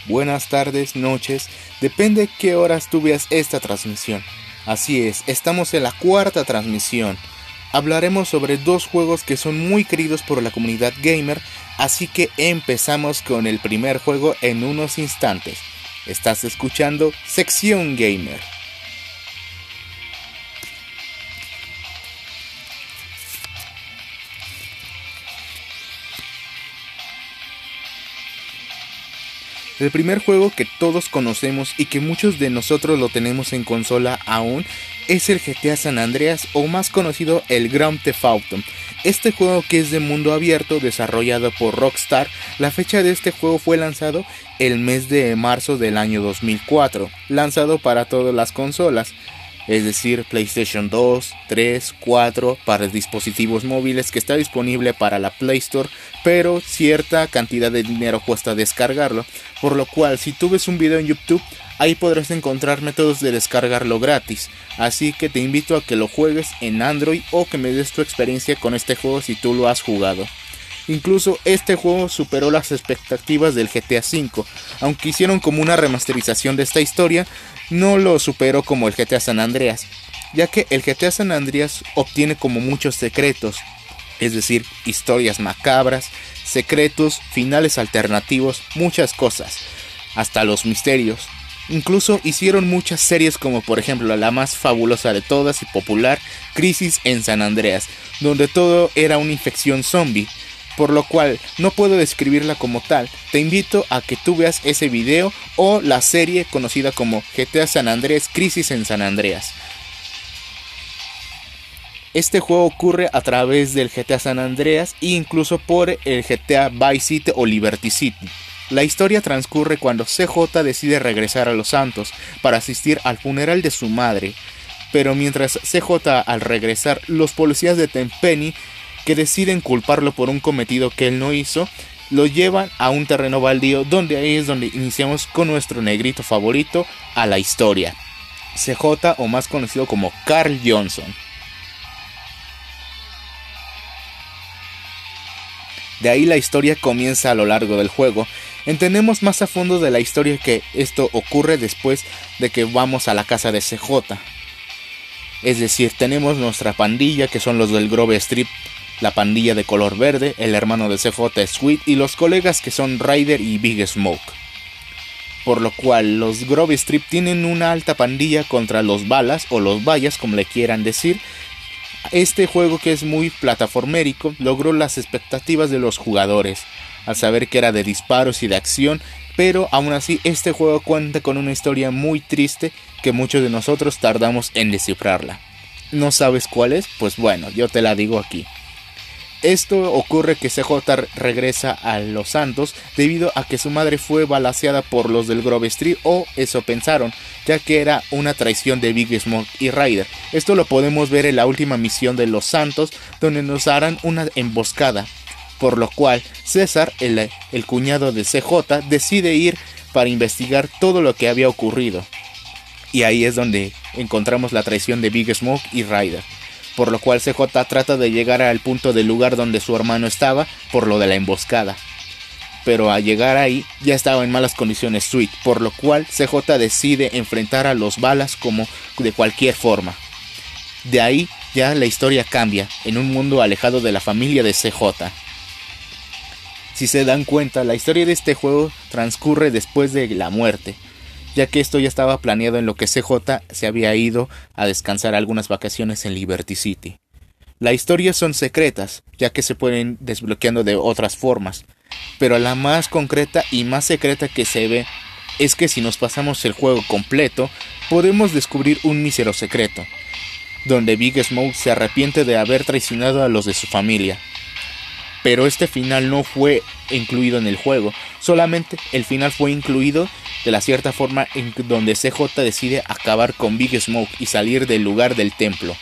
buenas tardes, noches, depende qué horas tú veas esta transmisión. Así es, estamos en la cuarta transmisión. Hablaremos sobre dos juegos que son muy queridos por la comunidad gamer, así que empezamos con el primer juego en unos instantes. Estás escuchando Sección Gamer. El primer juego que todos conocemos y que muchos de nosotros lo tenemos en consola aún es el GTA San Andreas, o más conocido el Grand Theft Auto. Este juego, que es de mundo abierto desarrollado por Rockstar, la fecha de este juego fue lanzado el mes de marzo del año 2004, lanzado para todas las consolas. Es decir, PlayStation 2, 3, 4, para dispositivos móviles, que está disponible para la Play Store, pero cierta cantidad de dinero cuesta descargarlo, por lo cual si tú ves un video en YouTube, ahí podrás encontrar métodos de descargarlo gratis, así que te invito a que lo juegues en Android o que me des tu experiencia con este juego si tú lo has jugado. Incluso este juego superó las expectativas del GTA V, aunque hicieron como una remasterización de esta historia, no lo superó como el GTA San Andreas, ya que el GTA San Andreas obtiene como muchos secretos, es decir, historias macabras, secretos, finales alternativos, muchas cosas, hasta los misterios. Incluso hicieron muchas series, como por ejemplo la más fabulosa de todas y popular, Crisis en San Andreas, donde todo era una infección zombie, por lo cual no puedo describirla como tal. Te invito a que tú veas ese video o la serie conocida como GTA San Andreas Crisis en San Andreas. Este juego ocurre a través del GTA San Andreas e incluso por el GTA Vice City o Liberty City. La historia transcurre cuando CJ decide regresar a Los Santos para asistir al funeral de su madre, pero mientras CJ al regresar, los policías de Tenpenny, que deciden culparlo por un cometido que él no hizo, lo llevan a un terreno baldío, donde ahí es donde iniciamos con nuestro negrito favorito a la historia, CJ, o más conocido como Carl Johnson. De ahí la historia comienza a lo largo del juego. Entendemos más a fondo de la historia que esto ocurre después de que vamos a la casa de CJ. Es decir, tenemos nuestra pandilla, que son los del Grove Street, la pandilla de color verde, el hermano de CJ Sweet y los colegas que son Ryder y Big Smoke. Por lo cual los Grove Street tienen una alta pandilla contra los Balas o los Bayas, como le quieran decir. Este juego, que es muy plataformérico, logró las expectativas de los jugadores, al saber que era de disparos y de acción, pero aún así este juego cuenta con una historia muy triste que muchos de nosotros tardamos en descifrarla. ¿No sabes cuál es? Pues bueno, yo te la digo aquí. Esto ocurre que CJ regresa a Los Santos debido a que su madre fue balaceada por los del Grove Street, o eso pensaron, ya que era una traición de Big Smoke y Ryder. Esto lo podemos ver en la última misión de Los Santos, donde nos harán una emboscada, por lo cual César, el cuñado de CJ, decide ir para investigar todo lo que había ocurrido. Y ahí es donde encontramos la traición de Big Smoke y Ryder, por lo cual CJ trata de llegar al punto del lugar donde su hermano estaba por lo de la emboscada. Pero al llegar ahí ya estaba en malas condiciones Sweet, por lo cual CJ decide enfrentar a los Balas como de cualquier forma. De ahí ya la historia cambia en un mundo alejado de la familia de CJ. Si se dan cuenta, la historia de este juego transcurre después de la muerte, ya que esto ya estaba planeado en lo que CJ se había ido a descansar algunas vacaciones en Liberty City. Las historias son secretas, ya que se pueden desbloqueando de otras formas, pero la más concreta y más secreta que se ve es que si nos pasamos el juego completo, podemos descubrir un mísero secreto, donde Big Smoke se arrepiente de haber traicionado a los de su familia. Pero este final no fue incluido en el juego, solamente el final fue incluido de la cierta forma en donde CJ decide acabar con Big Smoke y salir del lugar del templo.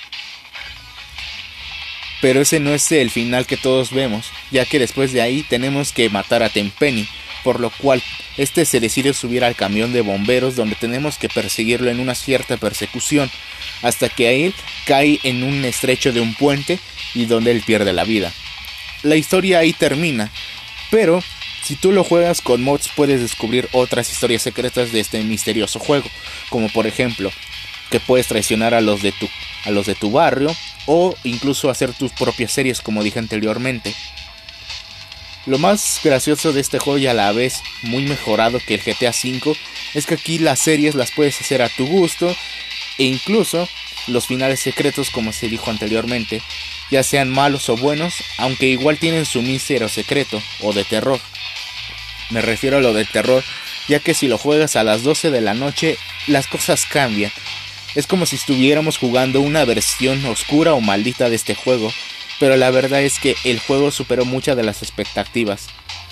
Pero ese no es el final que todos vemos, ya que después de ahí tenemos que matar a Tenpenny, por lo cual este se decide subir al camión de bomberos, donde tenemos que perseguirlo en una cierta persecución, hasta que él cae en un estrecho de un puente y donde él pierde la vida. La historia ahí termina, pero Si tú lo juegas con mods puedes descubrir otras historias secretas de este misterioso juego, como por ejemplo que puedes traicionar a los de tu barrio o incluso hacer tus propias series, como dije anteriormente. Lo más gracioso de este juego y a la vez muy mejorado que el GTA V es que aquí las series las puedes hacer a tu gusto e incluso los finales secretos, como se dijo anteriormente, ya sean malos o buenos, aunque igual tienen su mísero secreto o de terror. Me refiero a lo de terror, ya que si lo juegas a las 12 de la noche las cosas cambian. Es como si estuviéramos jugando una versión oscura o maldita de este juego, pero la verdad es que el juego superó muchas de las expectativas.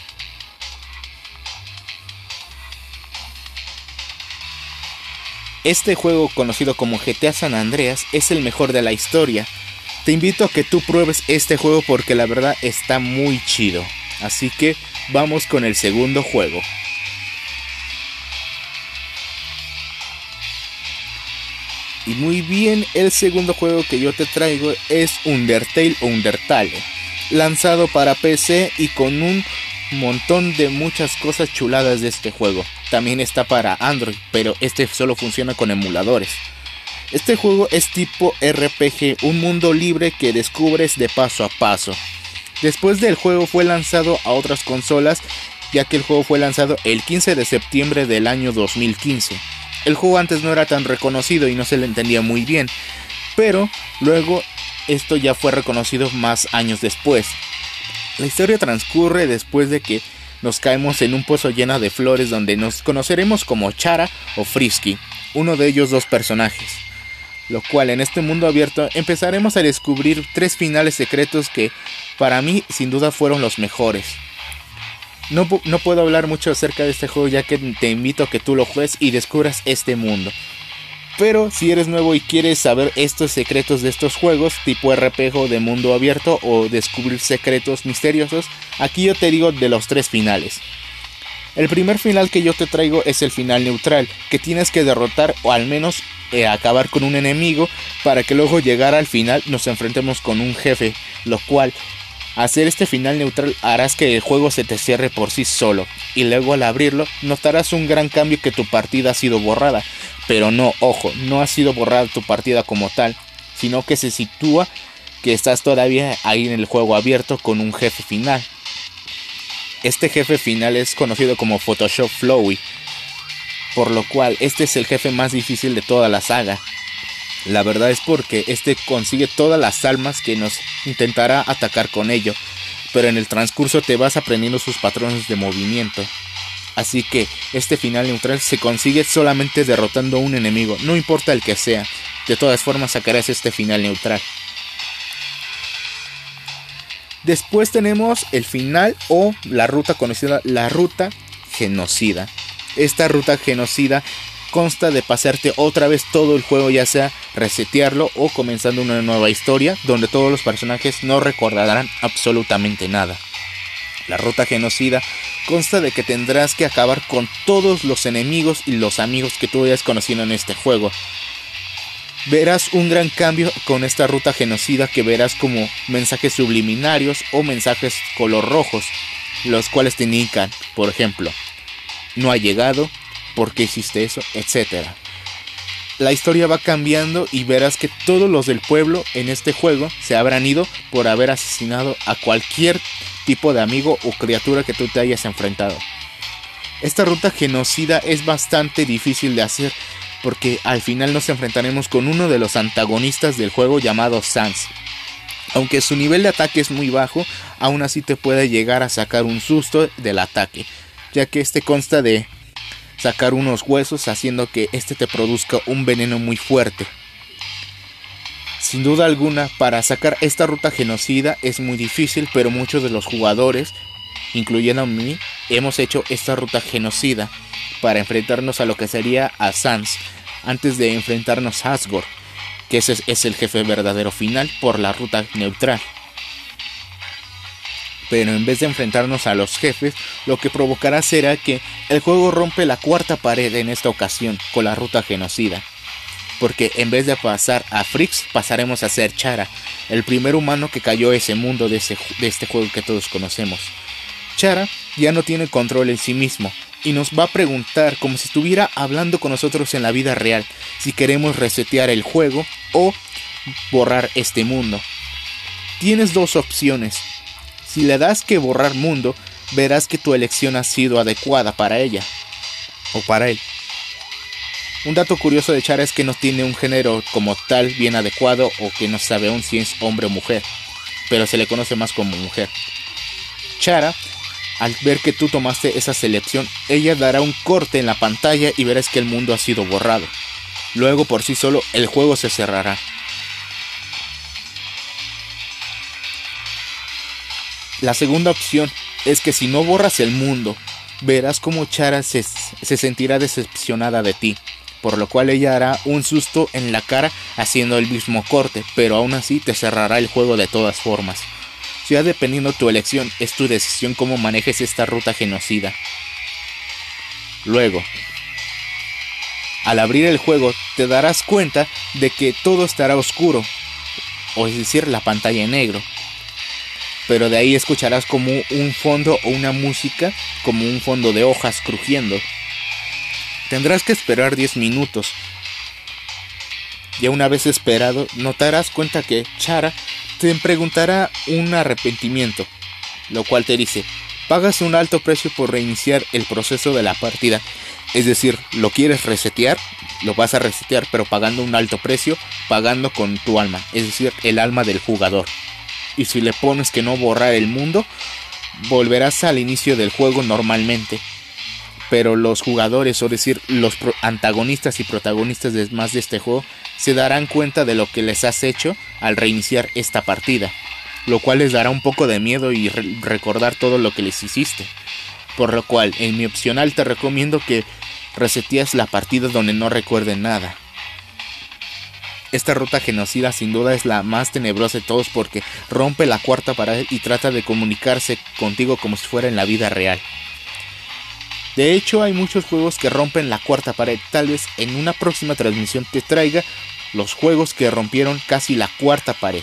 Este juego, conocido como GTA San Andreas, es el mejor de la historia. Te invito a que tú pruebes este juego porque la verdad está muy chido. Así que vamos con el segundo juego. Y muy bien, el segundo juego que yo te traigo es Undertale o Undertale, lanzado para PC y con un montón de muchas cosas chuladas de este juego. También está para Android, pero este solo funciona con emuladores. Este juego es tipo RPG, un mundo libre que descubres de paso a paso. Después del juego fue lanzado a otras consolas, ya que el juego fue lanzado el 15 de septiembre del año 2015. El juego antes no era tan reconocido y no se le entendía muy bien, pero luego esto ya fue reconocido más años después. La historia transcurre después de que nos caemos en un pozo lleno de flores donde nos conoceremos como Chara o Frisky, uno de ellos dos personajes. Lo cual en este mundo abierto empezaremos a descubrir 3 finales secretos que para mí sin duda fueron los mejores. No puedo hablar mucho acerca de este juego ya que te invito a que tú lo juegues y descubras este mundo. Pero si eres nuevo y quieres saber estos secretos de estos juegos tipo RPG de mundo abierto o descubrir secretos misteriosos, aquí yo te digo de los 3 finales. El primer final que yo te traigo es el final neutral, que tienes que derrotar o al menos acabar con un enemigo para que luego llegar al final nos enfrentemos con un jefe, lo cual hacer este final neutral harás que el juego se te cierre por sí solo y luego al abrirlo notarás un gran cambio que tu partida ha sido borrada, pero no, ojo, no ha sido borrada tu partida como tal, sino que se sitúa que estás todavía ahí en el juego abierto con un jefe final. Este jefe final es conocido como Photoshop Flowey, por lo cual este es el jefe más difícil de toda la saga. La verdad es porque este consigue todas las almas que nos intentará atacar con ello, pero en el transcurso te vas aprendiendo sus patrones de movimiento. Así que este final neutral se consigue solamente derrotando a un enemigo, no importa el que sea. De todas formas sacarás este final neutral. Después tenemos el final o la ruta conocida, la ruta genocida. Esta ruta genocida consta de pasarte otra vez todo el juego, ya sea resetearlo o comenzando una nueva historia donde todos los personajes no recordarán absolutamente nada. La ruta genocida consta de que tendrás que acabar con todos los enemigos y los amigos que tú hayas conocido en este juego. Verás un gran cambio con esta ruta genocida, que verás como mensajes subliminarios o mensajes color rojos, los cuales te indican, por ejemplo, no ha llegado, por qué hiciste eso, etc. La historia va cambiando y verás que todos los del pueblo en este juego se habrán ido por haber asesinado a cualquier tipo de amigo o criatura que tú te hayas enfrentado. Esta ruta genocida es bastante difícil de hacer, porque al final nos enfrentaremos con uno de los antagonistas del juego llamado Sans. Aunque su nivel de ataque es muy bajo, aún así te puede llegar a sacar un susto del ataque, ya que este consta de sacar unos huesos haciendo que este te produzca un veneno muy fuerte. Sin duda alguna, para sacar esta ruta genocida es muy difícil, pero muchos de los jugadores, incluyendo a mí, hemos hecho esta ruta genocida para enfrentarnos a lo que sería a Sans, antes de enfrentarnos a Asgore, que ese es el jefe verdadero final por la ruta neutral. Pero en vez de enfrentarnos a los jefes, lo que provocará será que el juego rompe la cuarta pared en esta ocasión con la ruta genocida. Porque en vez de pasar a Frix, pasaremos a ser Chara, el primer humano que cayó a ese mundo de este juego que todos conocemos. Chara ya no tiene control en sí mismo y nos va a preguntar, como si estuviera hablando con nosotros en la vida real, si queremos resetear el juego o borrar este mundo. Tienes dos opciones. Si le das que borrar mundo, verás que tu elección ha sido adecuada para ella o para él. Un dato curioso de Chara es que no tiene un género como tal bien adecuado, o que no sabe aún si es hombre o mujer, pero se le conoce más como mujer. Chara, al ver que tú tomaste esa selección, ella dará un corte en la pantalla y verás que el mundo ha sido borrado. Luego, por sí solo, el juego se cerrará. La segunda opción es que si no borras el mundo, verás como Chara se sentirá decepcionada de ti, por lo cual ella hará un susto en la cara haciendo el mismo corte, pero aún así te cerrará el juego de todas formas. Ya dependiendo tu elección, es tu decisión cómo manejes esta ruta genocida. Luego, al abrir el juego, te darás cuenta de que todo estará oscuro, o es decir, la pantalla en negro. Pero de ahí escucharás como un fondo o una música, como un fondo de hojas crujiendo. Tendrás que esperar 10 minutos. Ya una vez esperado, notarás cuenta que Chara te preguntará un arrepentimiento, lo cual te dice: pagas un alto precio por reiniciar el proceso de la partida. Es decir, lo quieres resetear, lo vas a resetear, pero pagando un alto precio, pagando con tu alma, es decir, el alma del jugador. Y si le pones que no borrar el mundo, volverás al inicio del juego normalmente. Pero los jugadores, o decir, los antagonistas y protagonistas de este juego, se darán cuenta de lo que les has hecho al reiniciar esta partida, lo cual les dará un poco de miedo y recordar todo lo que les hiciste. Por lo cual, en mi opcional te recomiendo que resetees la partida donde no recuerden nada. Esta ruta genocida sin duda es la más tenebrosa de todos, porque rompe la cuarta pared y trata de comunicarse contigo como si fuera en la vida real. De hecho, hay muchos juegos que rompen la cuarta pared. Tal vez en una próxima transmisión te traiga los juegos que rompieron casi la cuarta pared.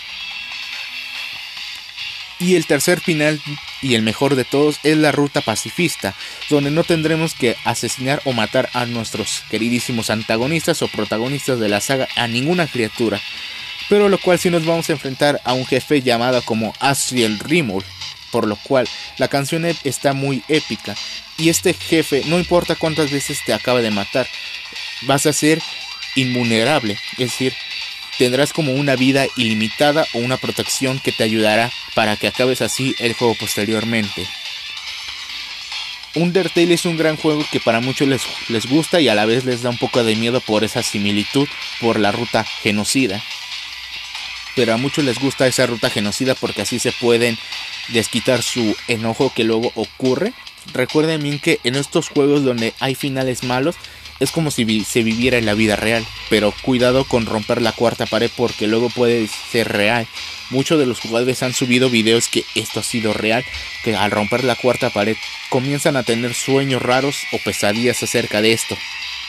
Y el tercer final, y el mejor de todos, es la ruta pacifista, donde no tendremos que asesinar o matar a nuestros queridísimos antagonistas o protagonistas de la saga, a ninguna criatura, pero lo cual sí nos vamos a enfrentar a un jefe llamado como Asriel Rimul, por lo cual la canción está muy épica, y este jefe, no importa cuántas veces te acabe de matar, vas a ser invulnerable, es decir, tendrás como una vida ilimitada o una protección que te ayudará para que acabes así el juego posteriormente. Undertale es un gran juego que para muchos les gusta y a la vez les da un poco de miedo por esa similitud, por la ruta genocida. Pero a muchos les gusta esa ruta genocida porque así se pueden desquitar su enojo que luego ocurre. Recuerden bien que en estos juegos donde hay finales malos, es como si se viviera en la vida real, pero cuidado con romper la cuarta pared porque luego puede ser real. Muchos de los jugadores han subido videos que esto ha sido real, que al romper la cuarta pared comienzan a tener sueños raros o pesadillas acerca de esto.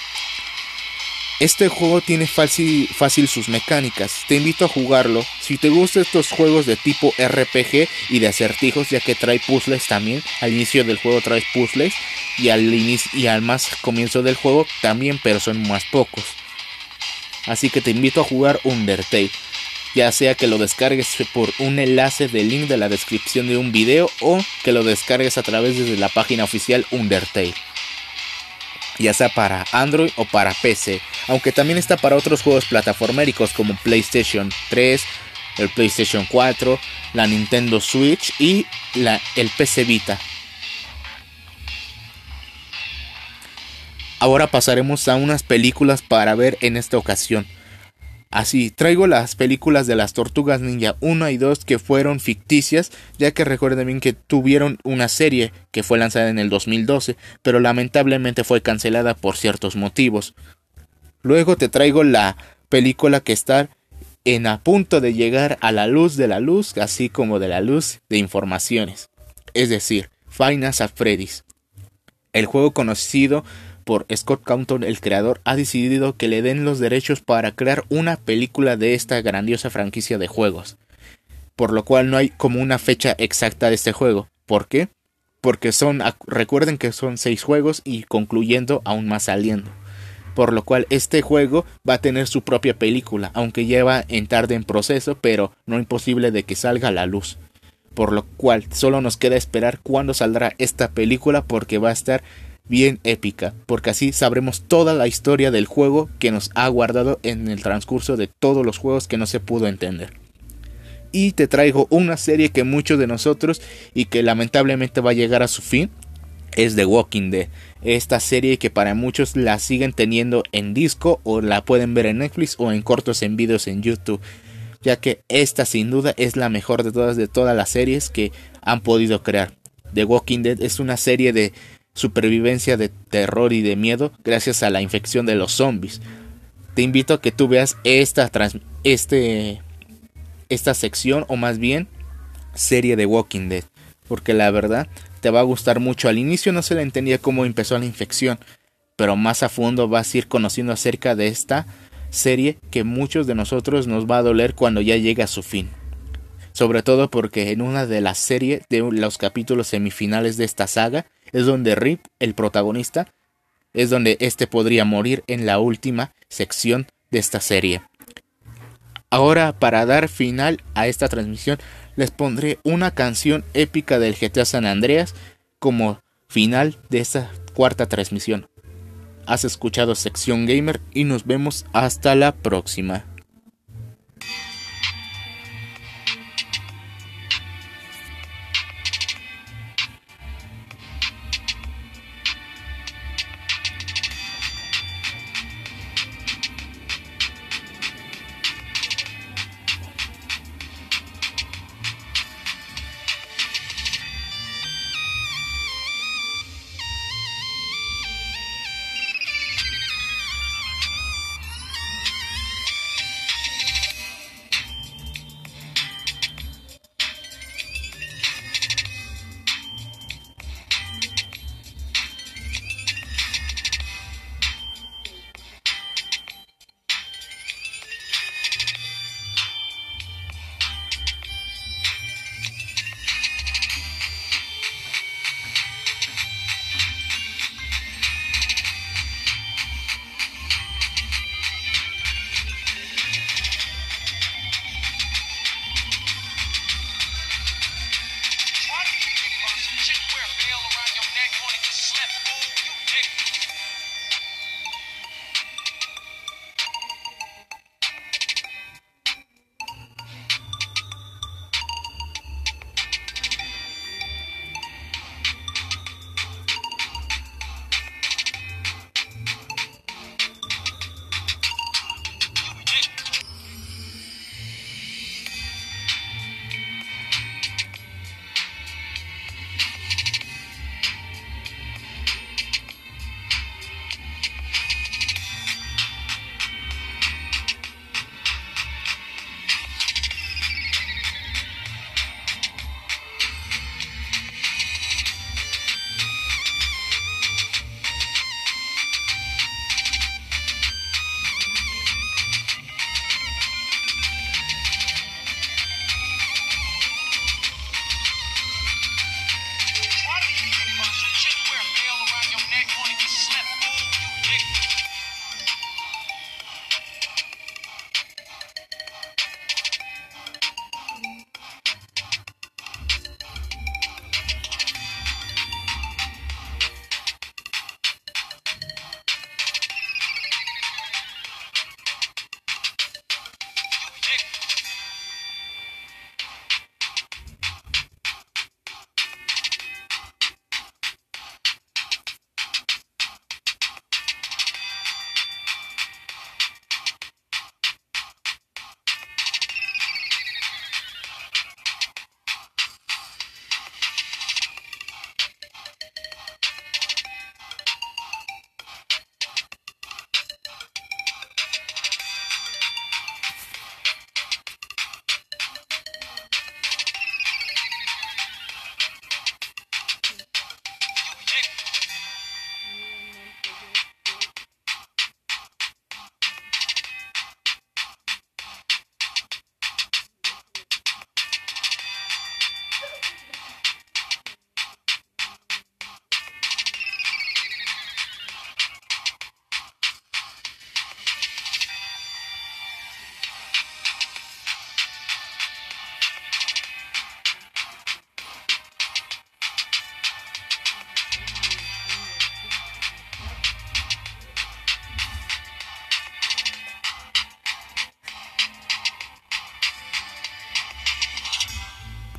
Este juego tiene fácil sus mecánicas, te invito a jugarlo. Si te gustan estos juegos de tipo RPG y de acertijos, ya que trae puzzles también, al inicio del juego trae puzzles y al más comienzo del juego también, pero son más pocos. Así que te invito a jugar Undertale, ya sea que lo descargues por un enlace del link de la descripción de un video o que lo descargues a través de la página oficial Undertale, ya sea para Android o para PC, aunque también está para otros juegos plataforméricos como PlayStation 3, el PlayStation 4, la Nintendo Switch y el PC Vita. Ahora pasaremos a unas películas para ver en esta ocasión. Así, traigo las películas de las Tortugas Ninja 1 y 2 que fueron ficticias, ya que recuerden bien que tuvieron una serie que fue lanzada en el 2012, pero lamentablemente fue cancelada por ciertos motivos. Luego te traigo la película que está a punto de llegar a la luz de la luz, así como de la luz de informaciones, es decir, Five Nights at Freddy's. El juego conocido por Scott Cawthon, el creador, ha decidido que le den los derechos para crear una película de esta grandiosa franquicia de juegos, por lo cual no hay como una fecha exacta de este juego. ¿Por qué? porque recuerden que son 6 juegos y concluyendo aún más saliendo. Por lo cual este juego va a tener su propia película, aunque lleva en tarde en proceso, pero no imposible de que salga a la luz. Por lo cual solo nos queda esperar cuándo saldrá esta película, porque va a estar bien épica, porque así sabremos toda la historia del juego que nos ha guardado en el transcurso de todos los juegos que no se pudo entender. Y te traigo una serie que muchos de nosotros y que lamentablemente va a llegar a su fin, es The Walking Dead. Esta serie que para muchos la siguen teniendo en disco o la pueden ver en Netflix o en cortos en videos en YouTube, ya que esta sin duda es la mejor de todas las series que han podido crear. The Walking Dead es una serie de supervivencia, de terror y de miedo gracias a la infección de los zombies. Te invito a que tú veas esta sección, o más bien serie de Walking Dead, porque la verdad te va a gustar mucho. Al inicio no se le entendía cómo empezó la infección, pero más a fondo vas a ir conociendo acerca de esta serie que muchos de nosotros nos va a doler cuando ya llegue a su fin. Sobre todo porque en una de las series, de los capítulos semifinales de esta saga, es donde Rip, el protagonista, es donde podría morir en la última sección de esta serie. Ahora, para dar final a esta transmisión, les pondré una canción épica del GTA San Andreas como final de esta cuarta transmisión. Has escuchado Sección Gamer y nos vemos hasta la próxima.